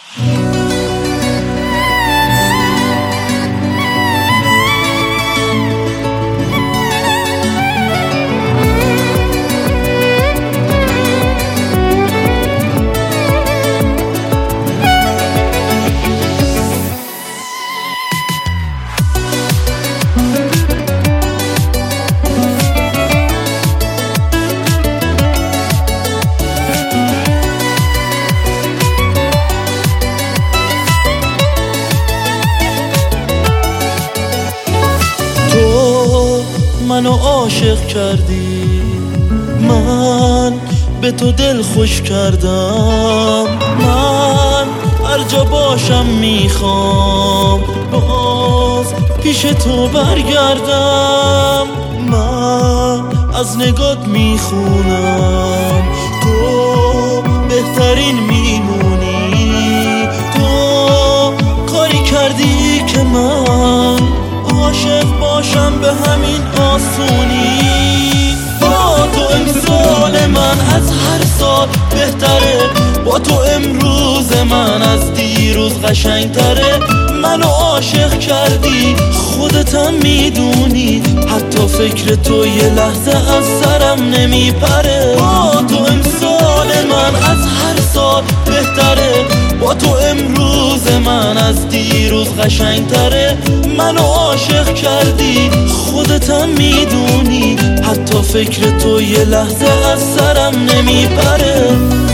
منو عاشق کردی، من به تو دل خوش کردم، من هر جا باشم میخوام باز پیش تو برگردم. من از نگات میخونم تو بهترین میمونی، تو کاری کردی که من عاشق باشم به همین آسونی. با تو امسال من از هر سال بهتره، با تو امروز من از دیروز قشنگتره. منو عاشق کردی خودتم میدونی، حتی فکر تو یه لحظه از سرم نمیپره. با تو امسال من از هر سال بهتره، با تو امروز من از دیروز قشنگتره. منو عاشق کردی خودتم میدونی، حتی فکر تو یه لحظه از سرم نمیپره.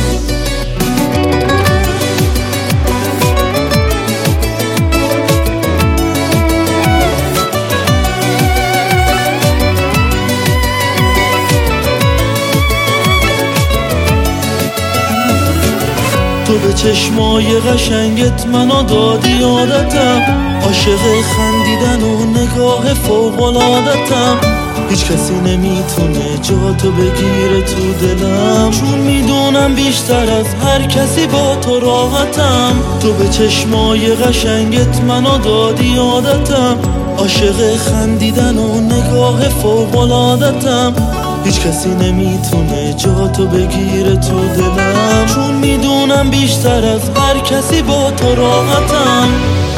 تو به چشمای قشنگت منو دادی عادتم، عاشق خندیدن و نگاه فوق‌العادتم. هیچ کسی نمیتونه جاتو بگیره تو دلم، چون میدونم بیشتر از هر کسی با تو راحتم. تو به چشمای قشنگت منو دادی عادتم، عاشق خندیدن و نگاه فوق‌العادتم. هیچ کسی نمیتونه جاتو بگیره تو دلم، چون میدونم بیشتر از هر کسی با تو راحتم.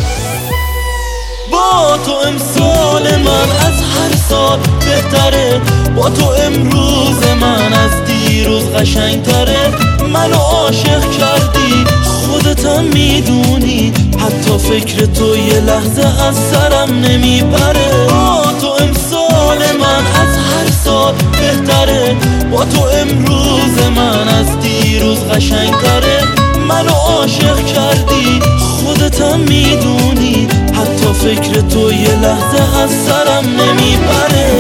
با تو امسال من از هر سال بهتره، با تو امروز من از دیروز قشنگتره. منو عاشق کردی خودتم میدونی، حتی فکر تو یه لحظه از سرم نمیپره. با تو امسال من از هر سال بهتره، با تو امروز من از دیروز قشنگتره. منو عاشق کردی خودتم میدونی، حتی فکر تو یه لحظه از سرم نمیپره.